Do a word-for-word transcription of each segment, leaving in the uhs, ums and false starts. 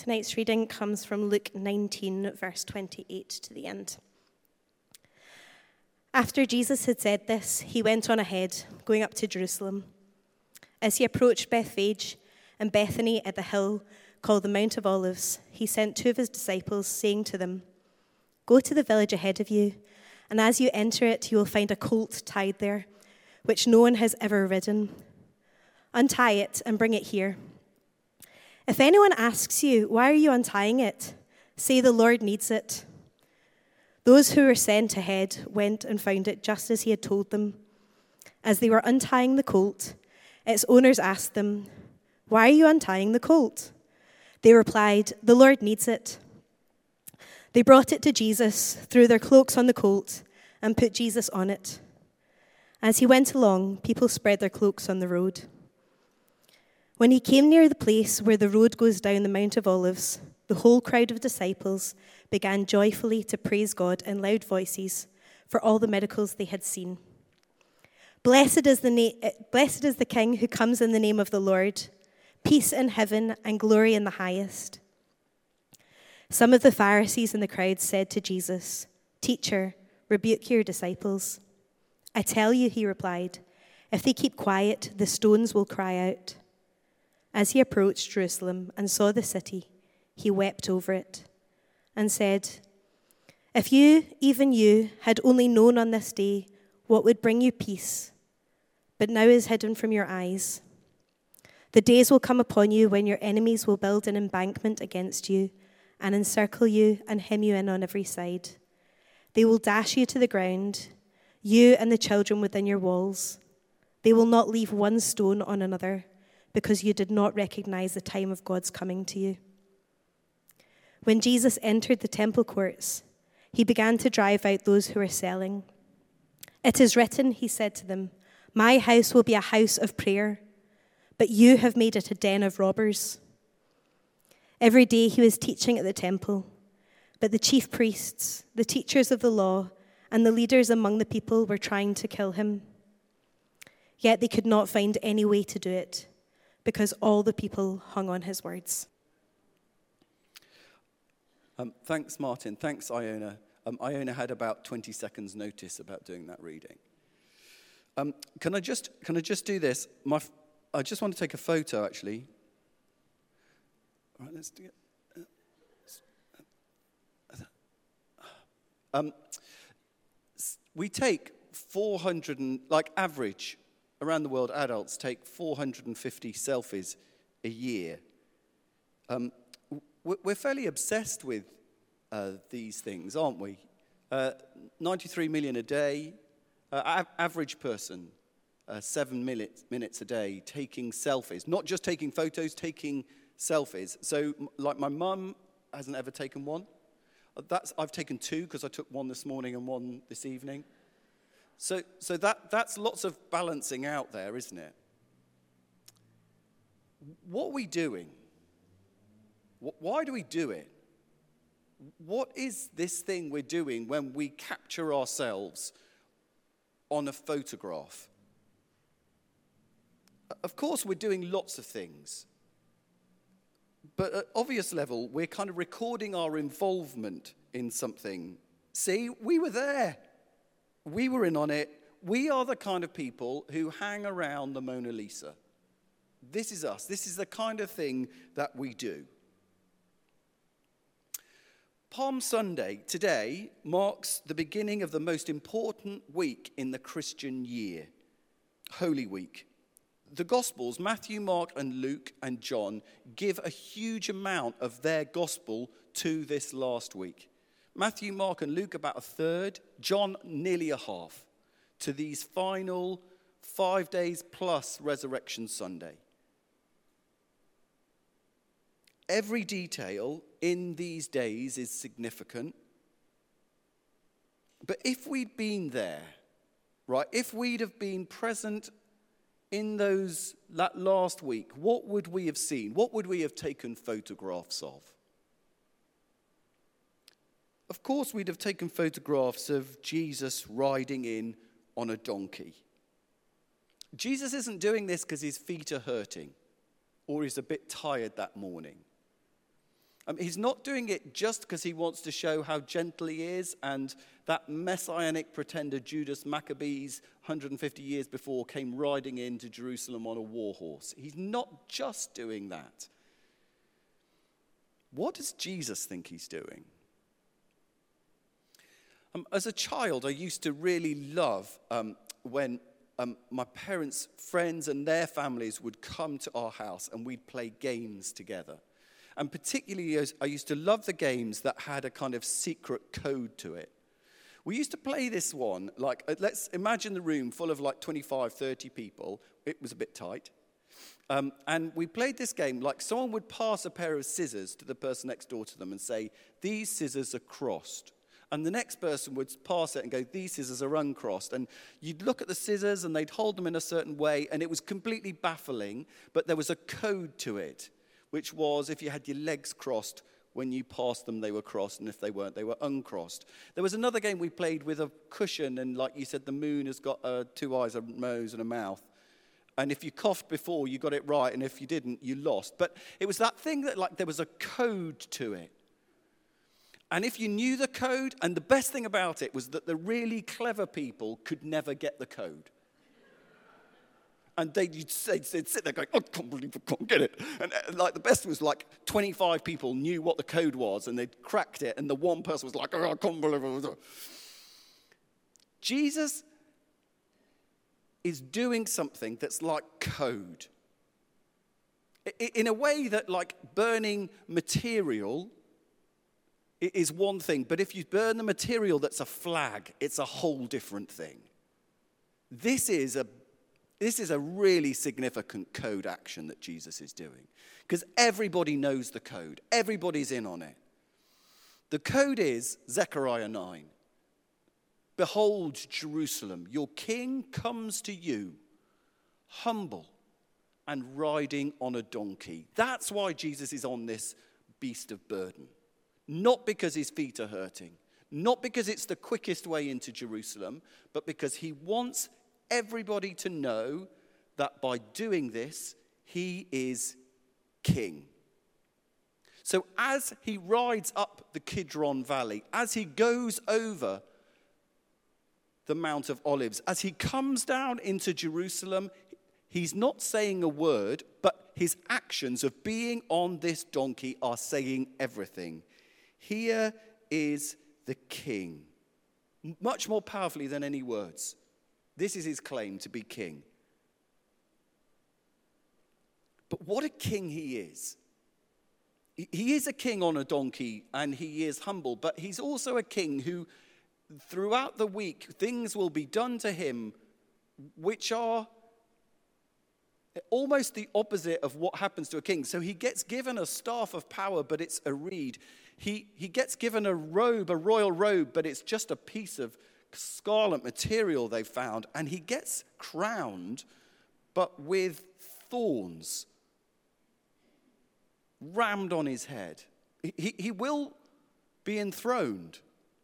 Tonight's reading comes from Luke nineteen, verse twenty-eight to the end. After Jesus had said this, he went on ahead, going up to Jerusalem. As he approached Bethphage and Bethany at the hill called the Mount of Olives, he sent two of his disciples, saying to them, "Go to the village ahead of you, and as you enter it, you will find a colt tied there, which no one has ever ridden. Untie it and bring it here. If anyone asks you, 'Why are you untying it?' say, 'The Lord needs it.'" Those who were sent ahead went and found it just as he had told them. As they were untying the colt, its owners asked them, "Why are you untying the colt?" They replied, "The Lord needs it." They brought it to Jesus, threw their cloaks on the colt, and put Jesus on it. As he went along, people spread their cloaks on the road. When he came near the place where the road goes down the Mount of Olives, the whole crowd of disciples began joyfully to praise God in loud voices for all the miracles they had seen. Blessed is the na- Blessed is the King who comes in the name of the Lord. Peace in heaven and glory in the highest. Some of the Pharisees in the crowd said to Jesus, "Teacher, rebuke your disciples." "I tell you," he replied, "if they keep quiet, the stones will cry out." As he approached Jerusalem and saw the city, he wept over it and said, "If you, even you, had only known on this day what would bring you peace, but now is hidden from your eyes. The days will come upon you when your enemies will build an embankment against you and encircle you and hem you in on every side. They will dash you to the ground, you and the children within your walls. They will not leave one stone on another, because you did not recognize the time of God's coming to you." When Jesus entered the temple courts, he began to drive out those who were selling. "It is written," he said to them, "My house will be a house of prayer, but you have made it a den of robbers." Every day he was teaching at the temple, but the chief priests, the teachers of the law, and the leaders among the people were trying to kill him. Yet they could not find any way to do it, because all the people hung on his words. Um, thanks, Martin. Thanks, Iona. Um, Iona had about twenty seconds notice about doing that reading. Um, can I just can I just do this? My, I just want to take a photo, actually. All right, let's do it. Um, we take four hundred, and, like average, around the world, adults take four hundred fifty selfies a year. Um, we're fairly obsessed with uh, these things, aren't we? Uh, ninety-three million a day. Uh, average person, uh, seven minutes, minutes a day taking selfies. Not just taking photos, taking selfies. So, like my mum hasn't ever taken one. That's I've taken two because I took one this morning and one this evening. So, so that, that's lots of balancing out there, isn't it? What are we doing? Why do we do it? What is this thing we're doing when we capture ourselves on a photograph? Of course, we're doing lots of things. But at obvious level, we're kind of recording our involvement in something. See, we were there. We were in on it. We are the kind of people who hang around the Mona Lisa. This is us. This is the kind of thing that we do. Palm Sunday, today, marks the beginning of the most important week in the Christian year, Holy Week. The Gospels, Matthew, Mark, and Luke, and John, give a huge amount of their gospel to this last week. Matthew, Mark, and Luke about a third, John nearly a half, to these final five days plus Resurrection Sunday. Every detail in these days is significant. But if we'd been there, right, if we'd have been present in those that last week, what would we have seen? What would we have taken photographs of? Of course, we'd have taken photographs of Jesus riding in on a donkey. Jesus isn't doing this because his feet are hurting or he's a bit tired that morning. Um, he's not doing it just because he wants to show how gentle he is, and that messianic pretender Judas Maccabees, one hundred fifty years before, came riding into Jerusalem on a war horse. He's not just doing that. What does Jesus think he's doing? Um, as a child, I used to really love um, when um, my parents' friends and their families would come to our house and we'd play games together. And particularly, I used to love the games that had a kind of secret code to it. We used to play this one, like, let's imagine the room full of like twenty-five, thirty people. It was a bit tight. Um, and we played this game like someone would pass a pair of scissors to the person next door to them and say, these scissors are crossed. And the next person would pass it and go, these scissors are uncrossed. And you'd look at the scissors and they'd hold them in a certain way, and it was completely baffling, but there was a code to it, which was if you had your legs crossed, when you passed them, they were crossed, and if they weren't, they were uncrossed. There was another game we played with a cushion, and like you said, the moon has got uh, two eyes, a nose, and a mouth. And if you coughed before, you got it right, and if you didn't, you lost. But it was that thing that like there was a code to it. And if you knew the code, and the best thing about it was that the really clever people could never get the code. And they'd, they'd, they'd sit there going, I can't believe I can't get it. And uh, like the best was like twenty-five people knew what the code was, and they'd cracked it, and the one person was like, oh, I can't believe it. Jesus is doing something that's like code. In a way that like burning material is one thing, but if you burn the material that's a flag, it's a whole different thing. This is a This is a really significant code action that Jesus is doing, because everybody knows the code. Everybody's in on it. The code is Zechariah nine. Behold, Jerusalem, your king comes to you, humble and riding on a donkey. That's why Jesus is on this beast of burden. Not because his feet are hurting, not because it's the quickest way into Jerusalem, but because he wants everybody to know that by doing this, he is king. So as he rides up the Kidron Valley, as he goes over the Mount of Olives, as he comes down into Jerusalem, he's not saying a word, but his actions of being on this donkey are saying everything. Here is the king, much more powerfully than any words. This is his claim to be king. But what a king he is. He is a king on a donkey, and he is humble, but he's also a king who, throughout the week, things will be done to him which are almost the opposite of what happens to a king. So he gets given a staff of power, but it's a reed. He, he gets given a robe, a royal robe, but it's just a piece of scarlet material they found. And he gets crowned, but with thorns rammed on his head. He, he will be enthroned,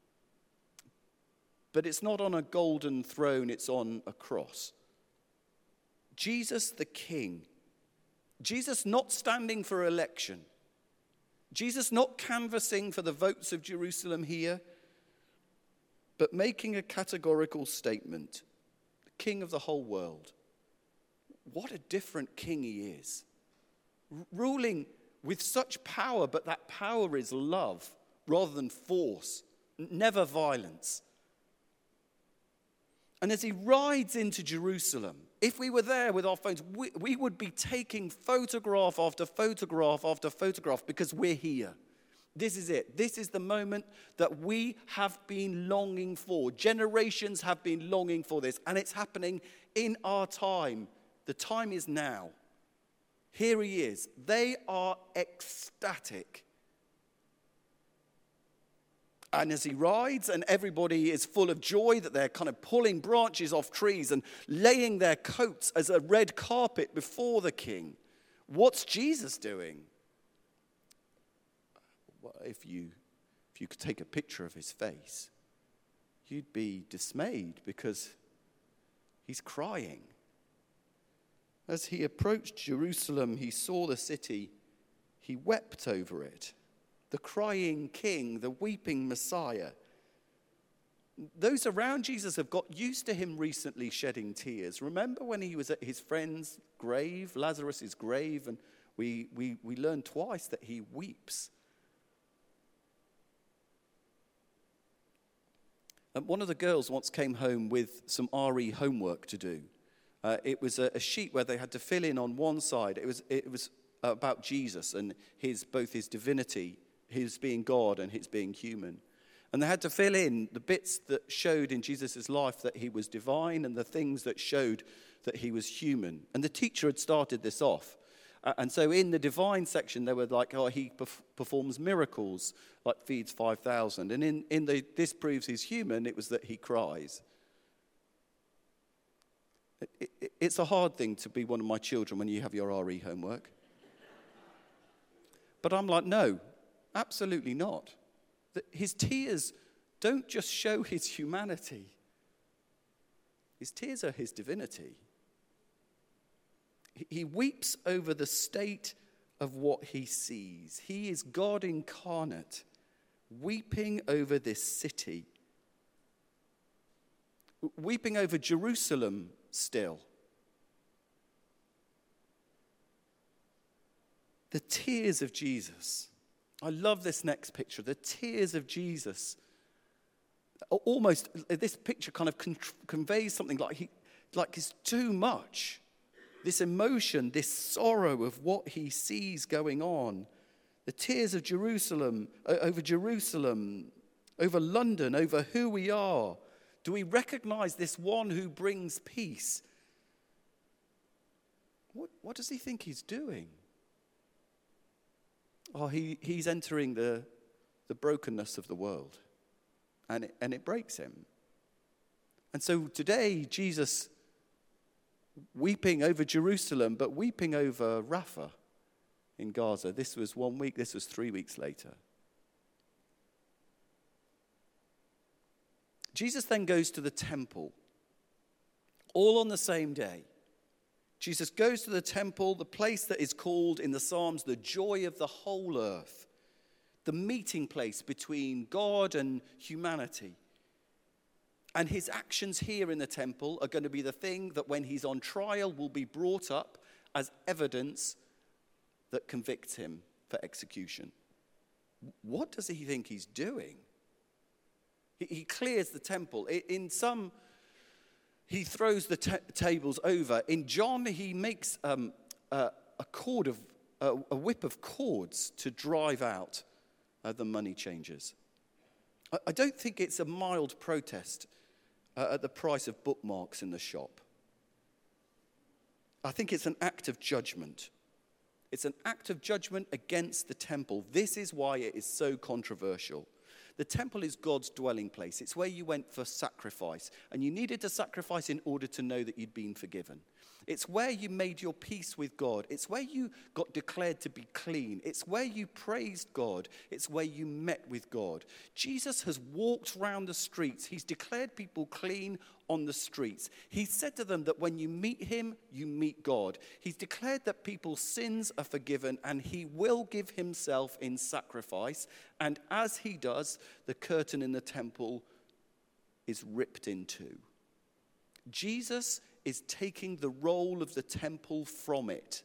but it's not on a golden throne, it's on a cross. Jesus the King. Jesus not standing for election. Jesus not canvassing for the votes of Jerusalem here, but making a categorical statement. The King of the whole world. What a different king he is. R- ruling with such power, but that power is love rather than force, never violence. And as he rides into Jerusalem, if we were there with our phones, we, we would be taking photograph after photograph after photograph because we're here. This is it. This is the moment that we have been longing for. Generations have been longing for this, and it's happening in our time. The time is now. Here he is. They are ecstatic. And as he rides, and everybody is full of joy that they're kind of pulling branches off trees and laying their coats as a red carpet before the king. What's Jesus doing? Well, if you, if you could take a picture of his face, you'd be dismayed because he's crying. As he approached Jerusalem, he saw the city. He wept over it. the crying king, the weeping Messiah. Those around Jesus have got used to him recently shedding tears. Remember when he was at his friend's grave, Lazarus' grave, and we, we, we learned twice that he weeps. And one of the girls once came home with some R E homework to do. Uh, it was a, a sheet where they had to fill in on one side. It was, it was about Jesus and his both his divinity, his being God and his being human. And they had to fill in the bits that showed in Jesus' life that he was divine and the things that showed that he was human. And the teacher had started this off. Uh, and so in the divine section, they were like, oh, he perf- performs miracles, like feeds five thousand. And in, in the this proves he's human, it was that he cries. It, it, it's a hard thing to be one of my children when you have your R E homework. But I'm like, no, absolutely not. His tears don't just show his humanity. His tears are his divinity. He weeps over the state of what he sees. He is God incarnate, weeping over this city, weeping over Jerusalem still. The tears of Jesus. I love this next picture. The tears of Jesus. Almost, this picture kind of con- conveys something like he, like it's too much. This emotion, this sorrow of what he sees going on. The tears of Jerusalem, over Jerusalem, over London, over who we are. Do we recognize this one who brings peace? What, what does he think he's doing? Oh, he, he's entering the, the brokenness of the world. And it, and it breaks him. And so today, Jesus weeping over Jerusalem, but weeping over Rafah in Gaza. This was one week, this was three weeks later. Jesus then goes to the temple, all on the same day. Jesus goes to the temple, the place that is called in the Psalms the joy of the whole earth, the meeting place between God and humanity. And his actions here in the temple are going to be the thing that when he's on trial will be brought up as evidence that convicts him for execution. What does he think he's doing? He, he clears the temple. In some, he throws the t- tables over. In John, he makes um, a, a cord of a, a whip of cords to drive out uh, the money changers. I, I don't think it's a mild protest uh, at the price of bookmarks in the shop. I think it's an act of judgment. It's an act of judgment against the temple. This is why it is so controversial. The temple is God's dwelling place. It's where you went for sacrifice. And you needed to sacrifice in order to know that you'd been forgiven. It's where you made your peace with God. It's where you got declared to be clean. It's where you praised God. It's where you met with God. Jesus has walked around the streets. He's declared people clean on the streets. He said to them that when you meet him, you meet God. He's declared that people's sins are forgiven and he will give himself in sacrifice. And as he does, the curtain in the temple is ripped in two. Jesus is taking the role of the temple from it.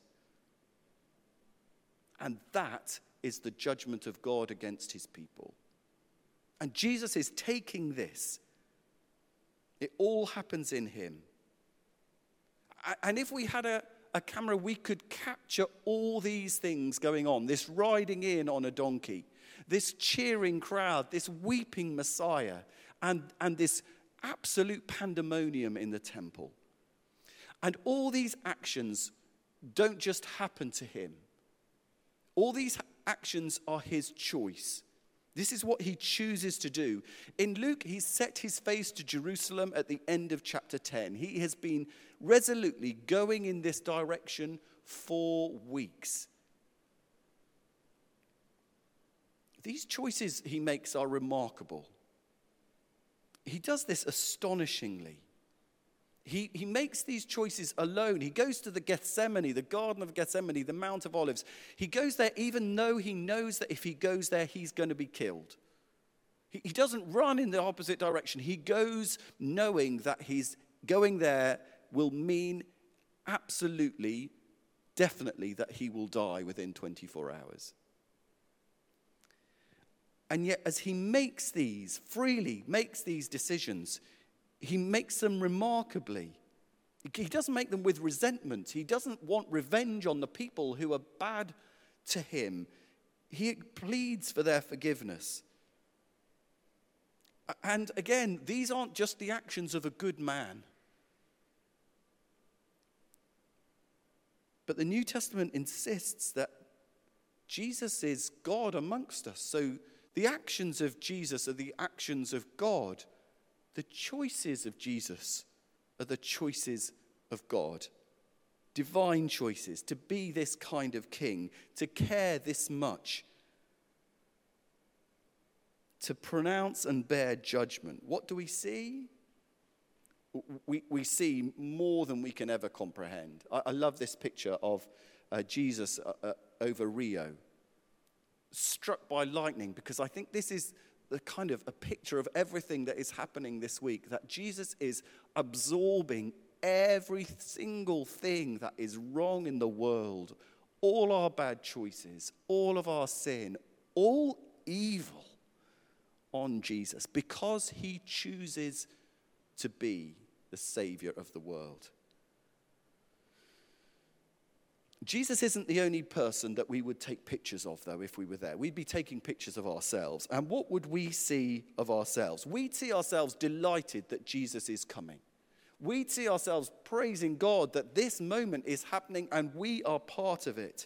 And that is the judgment of God against his people. And Jesus is taking this. It all happens in him. And if we had a, a camera, we could capture all these things going on. This riding in on a donkey, this cheering crowd, this weeping Messiah, and, and this absolute pandemonium in the temple. And all these actions don't just happen to him. All these actions are his choice. This is what he chooses to do. In Luke, he's set his face to Jerusalem at the end of chapter ten. He has been resolutely going in this direction for weeks. These choices he makes are remarkable. He does this astonishingly. He, he makes these choices alone. He goes to the Gethsemane, the Garden of Gethsemane, the Mount of Olives. He goes there even though he knows that if he goes there, he's going to be killed. He, he doesn't run in the opposite direction. He goes knowing that he's going there will mean absolutely, definitely that he will die within twenty-four hours. And yet as he makes these, freely makes these decisions, he makes them remarkably. He doesn't make them with resentment. He doesn't want revenge on the people who are bad to him. He pleads for their forgiveness. And again, these aren't just the actions of a good man. But the New Testament insists that Jesus is God amongst us. So the actions of Jesus are the actions of God. The choices of Jesus are the choices of God. Divine choices, to be this kind of king, to care this much, to pronounce and bear judgment. What do we see? We, we see more than we can ever comprehend. I, I love this picture of uh, Jesus uh, uh, over Rio, struck by lightning, because I think this is the kind of a picture of everything that is happening this week, that Jesus is absorbing every single thing that is wrong in the world, all our bad choices, all of our sin, all evil on Jesus, because he chooses to be the Savior of the world. Jesus isn't the only person that we would take pictures of, though, if we were there. We'd be taking pictures of ourselves. And what would we see of ourselves? We'd see ourselves delighted that Jesus is coming. We'd see ourselves praising God that this moment is happening and we are part of it.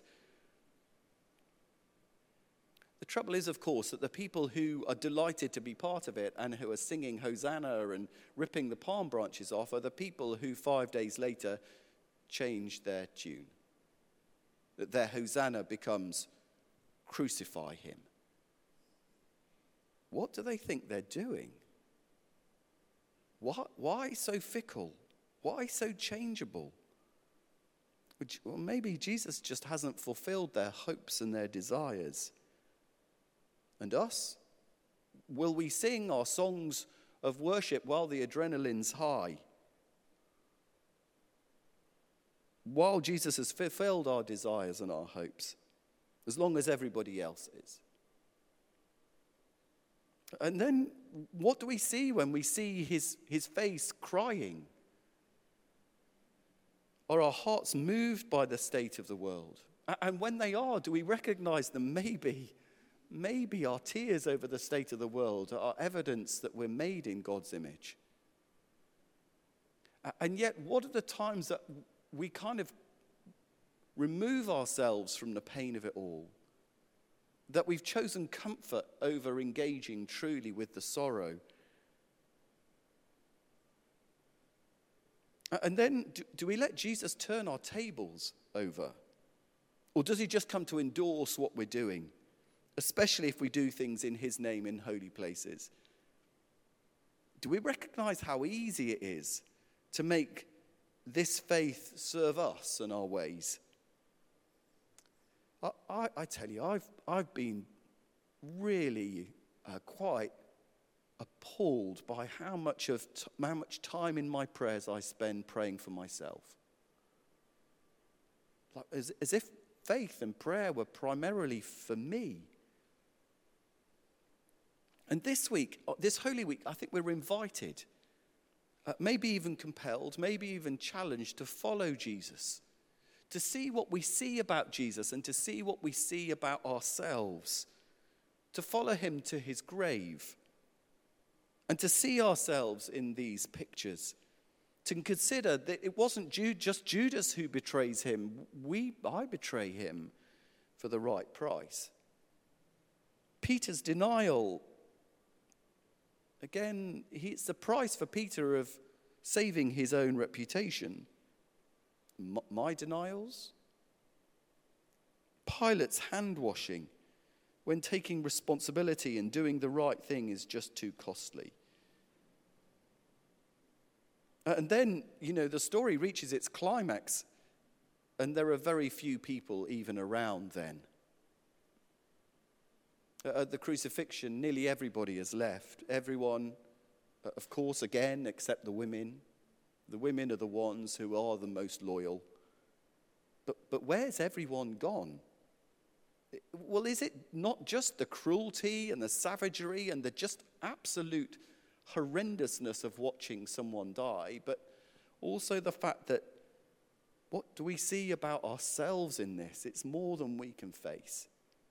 The trouble is, of course, that the people who are delighted to be part of it and who are singing Hosanna and ripping the palm branches off are the people who five days later change their tune. That their Hosanna becomes crucify him. What do they think they're doing? Why, why so fickle? Why so changeable? Which, well, maybe Jesus just hasn't fulfilled their hopes and their desires. And us? Will we sing our songs of worship while the adrenaline's high? While Jesus has fulfilled our desires and our hopes, as long as everybody else is. And then what do we see when we see his, his face crying? Are our hearts moved by the state of the world? And when they are, do we recognize them? Maybe, maybe our tears over the state of the world are evidence that we're made in God's image. And yet, what are the times that we kind of remove ourselves from the pain of it all? That we've chosen comfort over engaging truly with the sorrow. And then, do, do we let Jesus turn our tables over? Or does he just come to endorse what we're doing? Especially if we do things in his name in holy places. Do we recognize how easy it is to make this faith serve us and our ways? I, I, I tell you, I've, I've been really uh, quite appalled by how much of t- how much time in my prayers I spend praying for myself. Like, as, as if faith and prayer were primarily for me. And this week, this Holy Week, I think we're invited, uh, maybe even compelled, maybe even challenged to follow Jesus, to see what we see about Jesus and to see what we see about ourselves, to follow him to his grave, and to see ourselves in these pictures, to consider that it wasn't just Judas who betrays him. We, I betray him for the right price. Peter's denial, again, he, it's the price for Peter of saving his own reputation. M- my denials? Pilate's hand-washing when taking responsibility and doing the right thing is just too costly. And then, you know, the story reaches its climax, and there are very few people even around then. At the crucifixion, nearly everybody has left. Everyone, of course, again, except the women. The women are the ones who are the most loyal. But, but where's everyone gone? Well, is it not just the cruelty and the savagery and the just absolute horrendousness of watching someone die, but also the fact that what do we see about ourselves in this? It's more than we can face.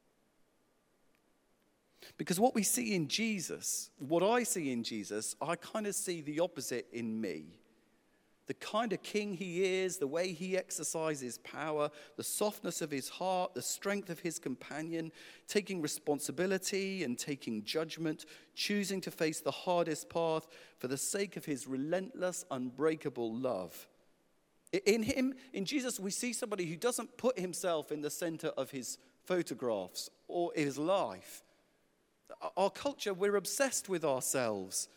Because what we see in Jesus, what I see in Jesus, I kind of see the opposite in me. The kind of king he is, the way he exercises power, the softness of his heart, the strength of his companion, taking responsibility and taking judgment, choosing to face the hardest path for the sake of his relentless, unbreakable love. In him, in Jesus, we see somebody who doesn't put himself in the center of his photographs or his life. Our culture, we're obsessed with ourselves.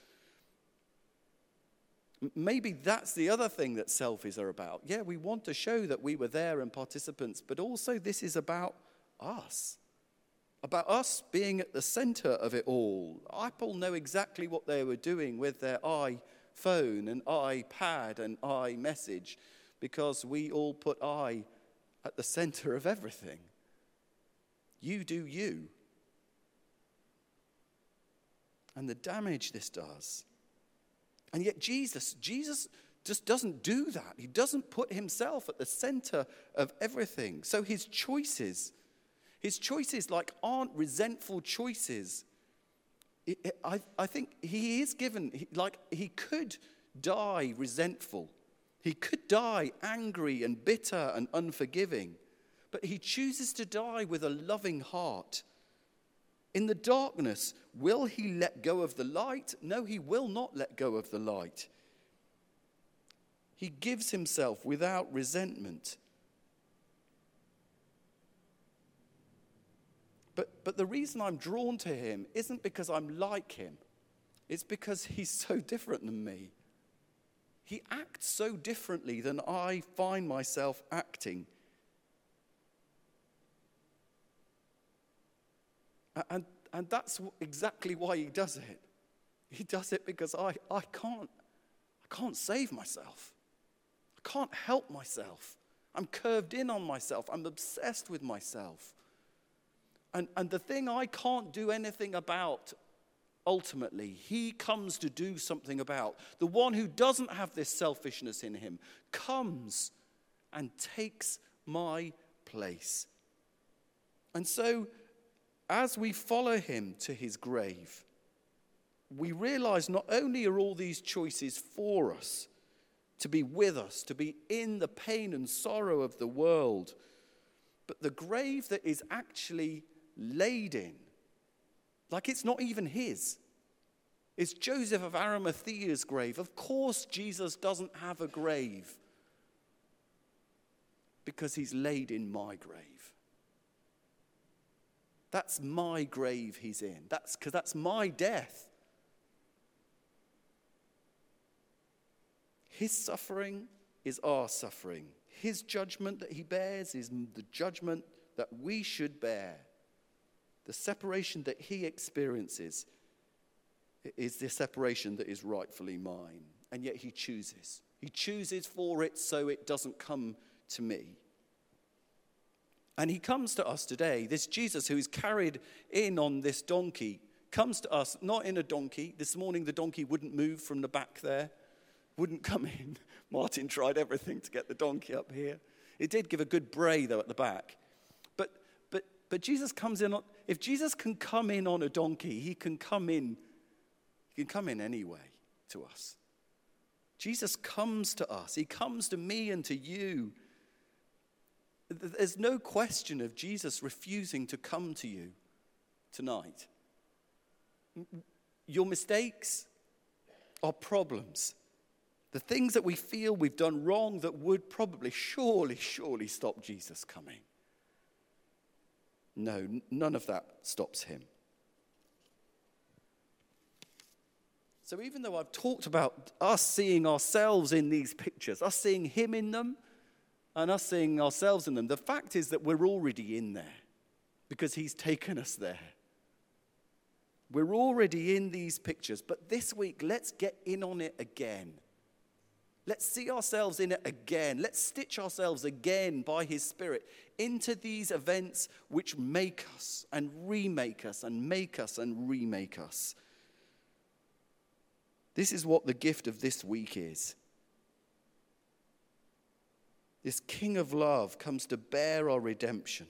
Maybe that's the other thing that selfies are about. Yeah, we want to show that we were there and participants, but also this is about us. About us being at the center of it all. Apple know exactly what they were doing with their iPhone and iPad and iMessage because we all put I at the center of everything. You do you. And the damage this does. And yet Jesus, Jesus just doesn't do that. He doesn't put himself at the center of everything. So his choices, his choices like aren't resentful choices. It, it, I, I think he is given, he, like he could die resentful. He could die angry and bitter and unforgiving. But he chooses to die with a loving heart. In the darkness, will he let go of the light? No, he will not let go of the light. He gives himself without resentment. But, but the reason I'm drawn to him isn't because I'm like him. It's because he's so different than me. He acts so differently than I find myself acting. And, and that's exactly why he does it. He does it because I, I can't, I can't save myself. I can't help myself. I'm curved in on myself. I'm obsessed with myself. And, and the thing I can't do anything about, ultimately, he comes to do something about. The one who doesn't have this selfishness in him comes and takes my place. And so, as we follow him to his grave, we realize not only are all these choices for us, to be with us, to be in the pain and sorrow of the world, but the grave that is actually laid in, like it's not even his. It's Joseph of Arimathea's grave. Of course Jesus doesn't have a grave because he's laid in my grave. That's my grave he's in. That's because that's my death. His suffering is our suffering. His judgment that he bears is the judgment that we should bear. The separation that he experiences is the separation that is rightfully mine. And yet he chooses. He chooses for it so it doesn't come to me. And he comes to us today. This Jesus who is carried in on this donkey comes to us not in a donkey. This morning the donkey wouldn't move from the back there. Wouldn't come in. Martin tried everything to get the donkey up here. It did give a good bray though at the back. But but but Jesus comes in on, if Jesus can come in on a donkey, he can come in, he can come in anyway to us. Jesus comes to us. He comes to me and to you. There's no question of Jesus refusing to come to you tonight. Your mistakes are problems. The things that we feel we've done wrong that would probably, surely, surely stop Jesus coming. No, none of that stops him. So even though I've talked about us seeing ourselves in these pictures, us seeing him in them, and us seeing ourselves in them, the fact is that we're already in there because he's taken us there. We're already in these pictures, but this week, let's get in on it again. Let's see ourselves in it again. Let's stitch ourselves again by his Spirit into these events which make us and remake us and make us and remake us. This is what the gift of this week is. This King of love comes to bear our redemption.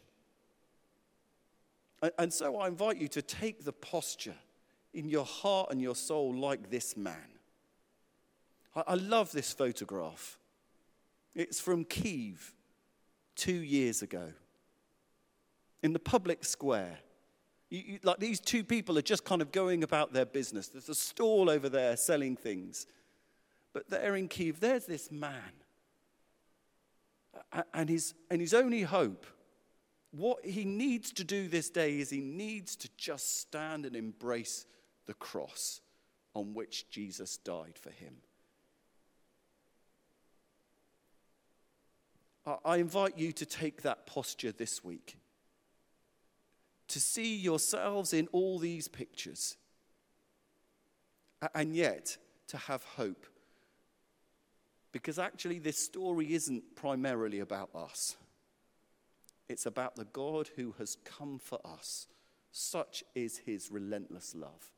And so I invite you to take the posture in your heart and your soul like this man. I love this photograph. It's from Kyiv two years ago in the public square. You, you, like these two people are just kind of going about their business. There's a stall over there selling things. But there in Kyiv, there's this man. And his, and his only hope, what he needs to do this day is he needs to just stand and embrace the cross on which Jesus died for him. I invite you to take that posture this week, to see yourselves in all these pictures, and yet to have hope. Because actually this story isn't primarily about us. It's about the God who has come for us. Such is his relentless love.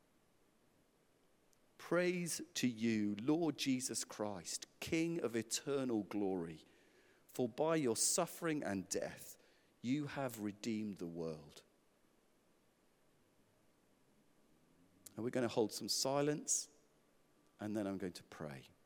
Praise to you, Lord Jesus Christ, King of eternal glory. For by your suffering and death, you have redeemed the world. And we're going to hold some silence, and then I'm going to pray.